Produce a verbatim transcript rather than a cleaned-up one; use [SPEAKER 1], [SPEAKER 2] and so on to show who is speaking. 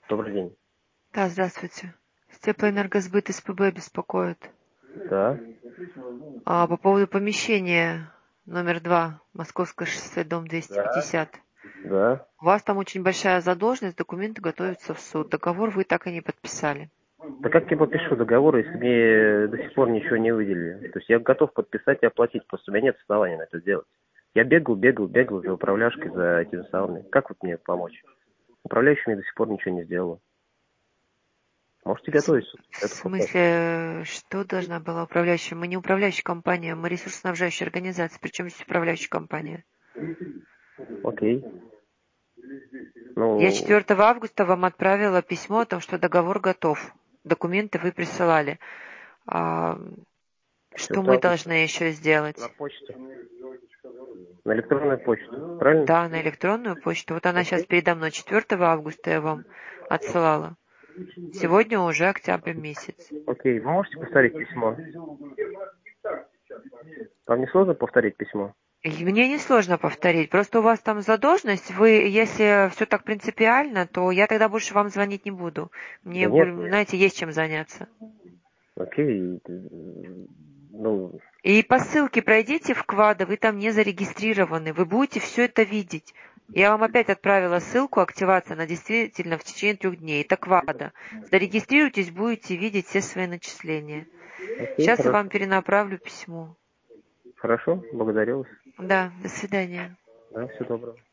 [SPEAKER 1] Добрый день.
[SPEAKER 2] Да, здравствуйте. Теплоэнергосбыт из ПБ беспокоит.
[SPEAKER 1] Да.
[SPEAKER 2] А, по поводу помещения номер два, Московское шоссе, дом двести
[SPEAKER 1] Да.
[SPEAKER 2] пятьдесят.
[SPEAKER 1] Да.
[SPEAKER 2] У вас там очень большая задолженность, документы готовятся в суд. Договор вы так и не подписали.
[SPEAKER 1] Да как я подпишу договор, если мне до сих пор ничего не выделили? То есть я готов подписать и оплатить, просто у меня нет оснований на это сделать. Я бегал, бегал, бегал за управляшкой, за этими самыми. Как вот мне помочь? Управляющий мне до сих пор ничего не сделал. Можете
[SPEAKER 2] В, см-
[SPEAKER 1] готовить суд?
[SPEAKER 2] в
[SPEAKER 1] Это вопрос.
[SPEAKER 2] смысле, что должна была управляющая? Мы не управляющая компания, мы ресурсоснабжающая организация. Причем здесь управляющая компания?
[SPEAKER 1] Окей.
[SPEAKER 2] Я
[SPEAKER 1] Ну,
[SPEAKER 2] четвёртого августа вам отправила письмо о том, что договор готов. Документы вы присылали. А, что
[SPEAKER 1] четвёртого
[SPEAKER 2] мы
[SPEAKER 1] августа
[SPEAKER 2] должны еще сделать?
[SPEAKER 1] на почту. На электронную почту. Правильно?
[SPEAKER 2] Да, на электронную почту. Вот она сейчас
[SPEAKER 1] Окей.
[SPEAKER 2] передо мной. четвёртого августа я вам отсылала. Сегодня уже октябрь месяц.
[SPEAKER 1] Окей. Вы можете повторить письмо? Вам не сложно повторить письмо?
[SPEAKER 2] И мне несложно повторить. Просто у вас там задолженность. Вы, если все так принципиально, то я тогда больше вам звонить не буду.
[SPEAKER 1] Да
[SPEAKER 2] Мне,
[SPEAKER 1] нет,
[SPEAKER 2] более-
[SPEAKER 1] нет.
[SPEAKER 2] знаете, есть чем заняться.
[SPEAKER 1] Окей. Ну,
[SPEAKER 2] И по ссылке пройдите в Квада, вы там не зарегистрированы. Вы будете все это видеть. Я вам опять отправила ссылку активация, она действительно в течение трех дней. Это Квада. Зарегистрируйтесь, будете видеть все свои начисления.
[SPEAKER 1] окей,
[SPEAKER 2] Сейчас я
[SPEAKER 1] хорошо.
[SPEAKER 2] вам перенаправлю письмо.
[SPEAKER 1] Хорошо, благодарю вас.
[SPEAKER 2] Да, до свидания.
[SPEAKER 1] Да, всего доброго.